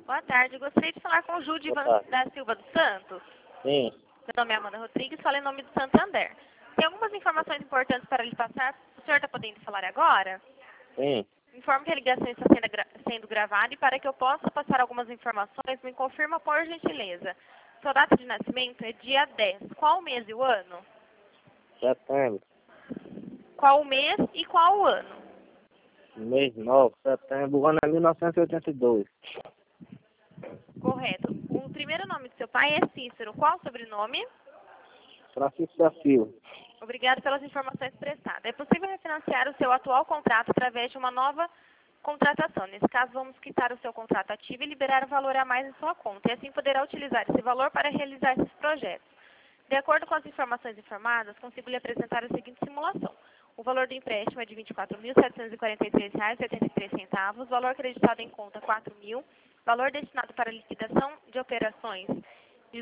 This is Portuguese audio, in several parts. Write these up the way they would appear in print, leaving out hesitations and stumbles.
Boa tarde, gostaria de falar com o Judivan da Silva dos Santos. Sim. Meu nome é Amanda Rodrigues, falo em nome do Santander. Tem algumas informações importantes para lhe passar. O senhor está podendo falar agora? Sim. Informo que a ligação está sendo gravada e para que eu possa passar algumas informações, me confirma por gentileza. Sua data de nascimento é dia 10. Qual o mês e o ano? Setembro. Qual o mês e qual o ano? Mês 9, setembro, o ano é 1982. Correto. O primeiro nome do seu pai é Cícero. Qual o sobrenome? Francisco da Silva. Obrigado pelas informações prestadas. É possível refinanciar o seu atual contrato através de uma nova contratação. Nesse caso, vamos quitar o seu contrato ativo e liberar o valor a mais em sua conta. E assim poderá utilizar esse valor para realizar esses projetos. De acordo com as informações informadas, consigo lhe apresentar a seguinte simulação. O valor do empréstimo é de R$ 24.743,83. Valor acreditado em conta, R$ 4.000. Valor destinado para liquidação de operações, R$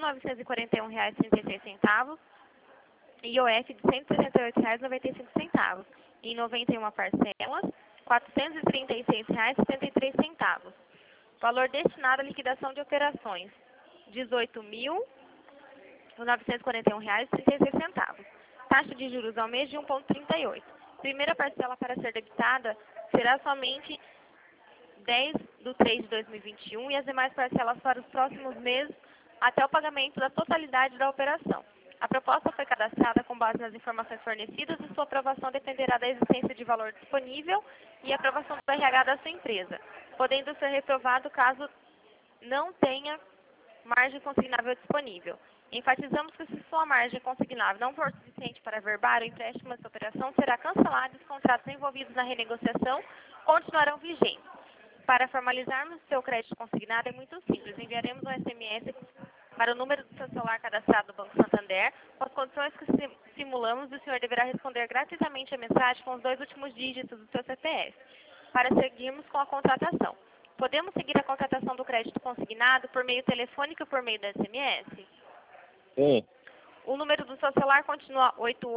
18.941,36. IOF de R$ 168,95. Em 91 parcelas, R$ 436,73. Valor destinado à liquidação de operações, R$ 18.941,36. Taxa de juros ao mês de 1,38. Primeira parcela para ser debitada será somente 10/3/2021 e as demais parcelas para os próximos meses até o pagamento da totalidade da operação. A proposta foi cadastrada com base nas informações fornecidas e sua aprovação dependerá da existência de valor disponível e aprovação do RH da sua empresa, podendo ser reprovado caso não tenha margem consignável disponível. Enfatizamos que se sua margem consignável não for suficiente para averbar o empréstimo dessa operação, será cancelado e os contratos envolvidos na renegociação continuarão vigentes. Para formalizarmos seu crédito consignado é muito simples. Enviaremos um SMS para o número do seu celular cadastrado no Banco Santander, com as condições que simulamos, e o senhor deverá responder gratuitamente a mensagem com os 2 últimos dígitos do seu CPF, para seguirmos com a contratação. Podemos seguir a contratação do crédito consignado por meio telefônico ou por meio da SMS? Sim. O número do seu celular continua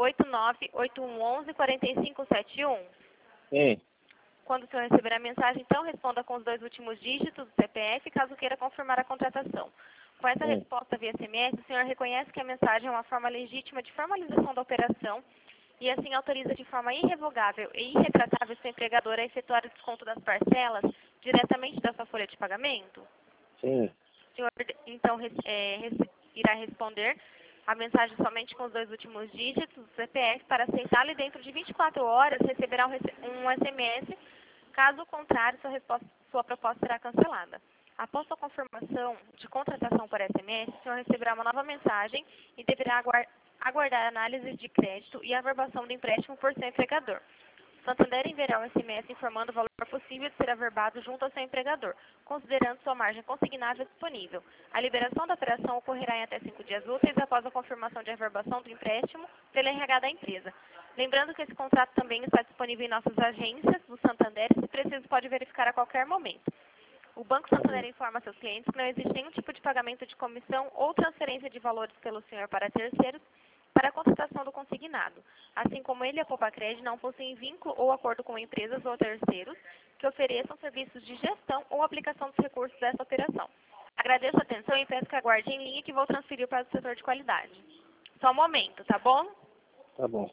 889-8111-4571? Sim. Quando o senhor receber a mensagem, então, responda com os 2 últimos dígitos do CPF, caso queira confirmar a contratação. Com essa resposta via SMS, o senhor reconhece que a mensagem é uma forma legítima de formalização da operação e assim autoriza de forma irrevogável e irretratável seu empregador a efetuar o desconto das parcelas diretamente da sua folha de pagamento? Sim. O senhor, então, irá responder a mensagem somente com os 2 últimos dígitos do CPF. Para aceitá-lo, e dentro de 24 horas receberá um SMS. Caso contrário, sua proposta será cancelada. Após sua confirmação de contratação por SMS, o senhor receberá uma nova mensagem e deverá aguardar análise de crédito e averbação do empréstimo por seu empregador. Santander enviará um SMS informando o valor possível de ser averbado junto ao seu empregador, considerando sua margem consignável disponível. A liberação da operação ocorrerá em até 5 dias úteis após a confirmação de averbação do empréstimo pela RH da empresa. Lembrando que esse contrato também está disponível em nossas agências do Santander e, se preciso, pode verificar a qualquer momento. O Banco Santander informa a seus clientes que não existe nenhum tipo de pagamento de comissão ou transferência de valores pelo senhor para terceiros para a contratação do consignado. Assim como ele e a Copacred não possuem vínculo ou acordo com empresas ou terceiros que ofereçam serviços de gestão ou aplicação dos recursos dessa operação. Agradeço a atenção e peço que aguarde em linha que vou transferir para o setor de qualidade. Só um momento, tá bom? Tá bom.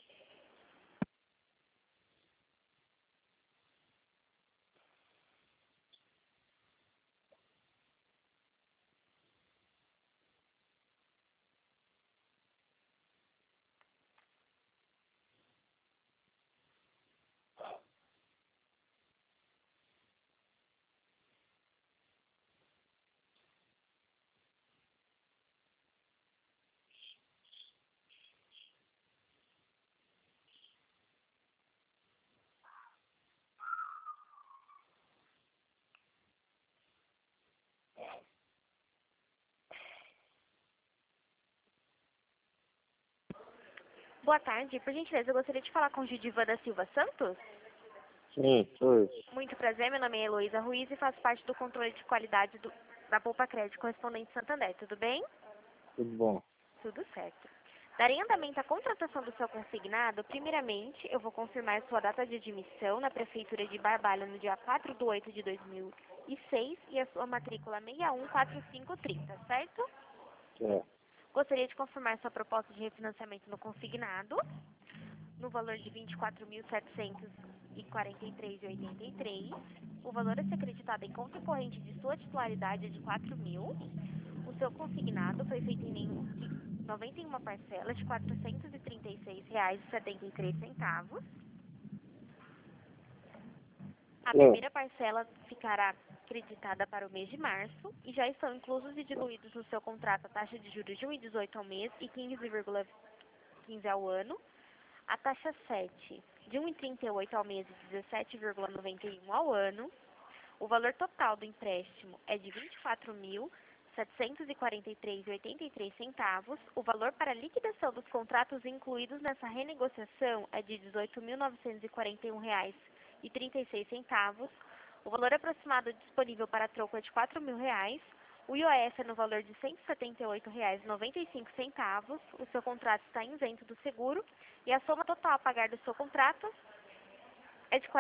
Boa tarde. Por gentileza, eu gostaria de falar com o Judivan da Silva Santos. Sim, sou. Muito prazer, meu nome é Heloísa Ruiz e faço parte do controle de qualidade da Poupa Crédito correspondente Santander. Tudo bem? Tudo bom. Tudo certo. Darei andamento à contratação do seu consignado. Primeiramente, eu vou confirmar sua data de admissão na Prefeitura de Barbalha no dia 4/8/2000 6 e a sua matrícula 614530, certo? É. Gostaria de confirmar sua proposta de refinanciamento no consignado, no valor de R$ 24.743,83. O valor a ser acreditado em conta corrente de sua titularidade é de R$ 4.000. O seu consignado foi feito em 91 parcelas de R$ 436,73. A primeira parcela ficará creditada para o mês de março e já estão inclusos e diluídos no seu contrato a taxa de juros de 1,18 ao mês e 15,15 ao ano, a taxa 7 de 1,38 ao mês e 17,91 ao ano. O valor total do empréstimo é de R$ 24.743,83. O valor para liquidação dos contratos incluídos nessa renegociação é de R$ 18.941,36. O valor aproximado disponível para troco é de R$ 4.000. O IOF é no valor de R$ 178,95. O seu contrato está isento do seguro e a soma total a pagar do seu contrato é de R$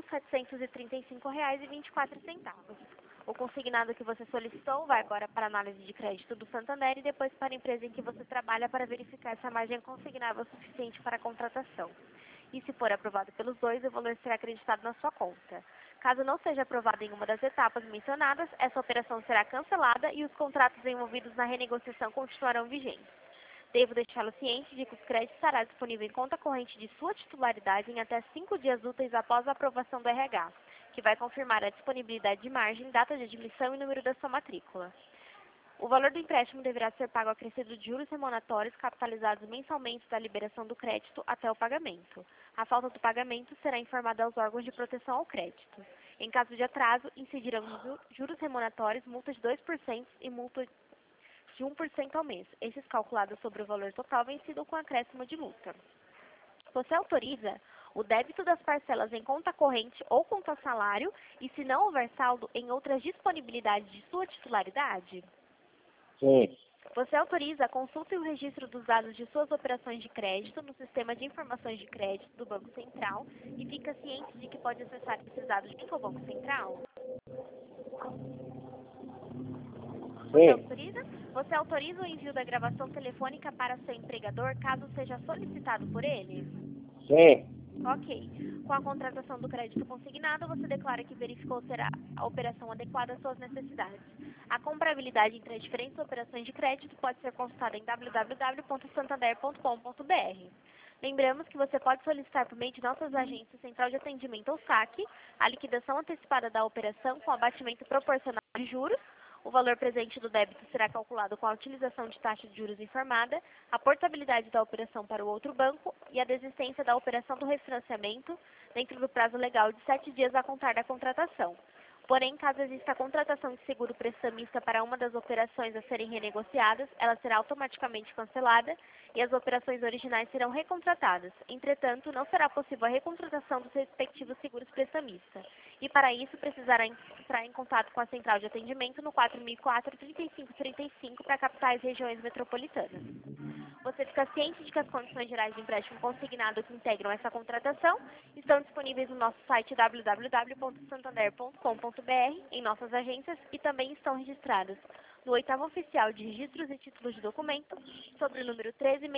40.735,24. O consignado que você solicitou vai agora para a análise de crédito do Santander e depois para a empresa em que você trabalha para verificar se a margem consignável é suficiente para a contratação. E se for aprovado pelos dois, o valor será acreditado na sua conta. Caso não seja aprovado em uma das etapas mencionadas, essa operação será cancelada e os contratos envolvidos na renegociação continuarão vigentes. Devo deixá-lo ciente de que os créditos estará disponível em conta corrente de sua titularidade em até 5 dias úteis após a aprovação do RH, que vai confirmar a disponibilidade de margem, data de admissão e número da sua matrícula. O valor do empréstimo deverá ser pago acrescido de juros remuneratórios capitalizados mensalmente da liberação do crédito até o pagamento. A falta do pagamento será informada aos órgãos de proteção ao crédito. Em caso de atraso, incidirão juros remuneratórios, multa de 2% e multa de 1% ao mês, esses calculados sobre o valor total vencido com acréscimo de multa. Você autoriza o débito das parcelas em conta corrente ou conta salário e, se não houver saldo, em outras disponibilidades de sua titularidade? Sim. Você autoriza a consulta e o registro dos dados de suas operações de crédito no Sistema de Informações de Crédito do Banco Central e fica ciente de que pode acessar esses dados junto ao Banco Central? Você autoriza? Você autoriza o envio da gravação telefônica para seu empregador caso seja solicitado por ele? Sim. Ok. Com a contratação do crédito consignado, você declara que verificou ser a operação adequada às suas necessidades. A comparabilidade entre as diferentes operações de crédito pode ser consultada em www.santander.com.br. Lembramos que você pode solicitar por meio de nossas agências Central de Atendimento ou SAC a liquidação antecipada da operação com abatimento proporcional de juros. O valor presente do débito será calculado com a utilização de taxa de juros informada, a portabilidade da operação para o outro banco e a desistência da operação do refinanciamento dentro do prazo legal de 7 dias a contar da contratação. Porém, caso exista a contratação de seguro prestamista para uma das operações a serem renegociadas, ela será automaticamente cancelada e as operações originais serão recontratadas. Entretanto, não será possível a recontratação dos respectivos seguros prestamistas. E para isso, precisará entrar em contato com a Central de Atendimento no 4004-3535 para capitais e regiões metropolitanas. Você fica ciente de que as condições gerais de empréstimo consignado que integram essa contratação estão disponíveis no nosso site www.santander.com.br, em nossas agências, e também estão registradas no 8º Oficial de Registros e Títulos de Documento, sobre o número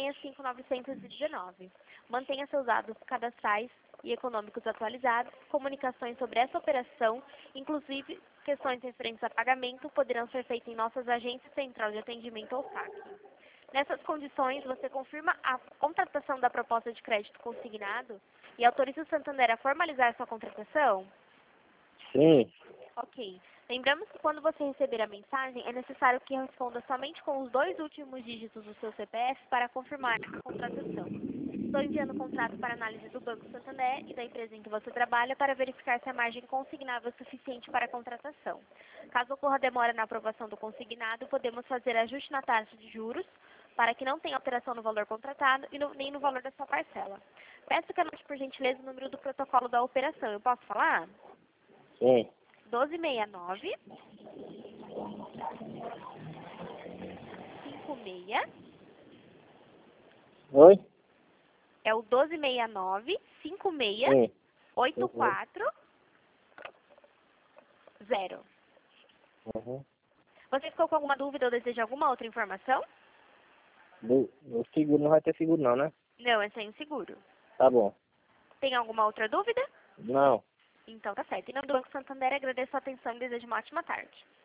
13.65919. Mantenha seus dados cadastrais e econômicos atualizados. Comunicações sobre essa operação, inclusive questões referentes a pagamento, poderão ser feitas em nossas agências Central de Atendimento ou SAC. Nessas condições, você confirma a contratação da proposta de crédito consignado e autoriza o Santander a formalizar sua contratação? Sim. Ok. Lembramos que quando você receber a mensagem, é necessário que responda somente com os 2 últimos dígitos do seu CPF para confirmar a contratação. Estou enviando o contrato para análise do Banco Santander e da empresa em que você trabalha para verificar se a margem consignável é suficiente para a contratação. Caso ocorra demora na aprovação do consignado, podemos fazer ajuste na taxa de juros para que não tenha alteração no valor contratado e nem no valor da sua parcela. Peço que anote, por gentileza, o número do protocolo da operação. Eu posso falar? Sim. 1269 56. Oi? É o 1269 56 Sim. 84 0. Uhum. Você ficou com alguma dúvida ou deseja alguma outra informação? O seguro não vai ter seguro não, né? Não, é sem seguro. Tá bom. Tem alguma outra dúvida? Não. Então tá certo. Em nome do Banco Santander, agradeço a atenção e desejo uma ótima tarde.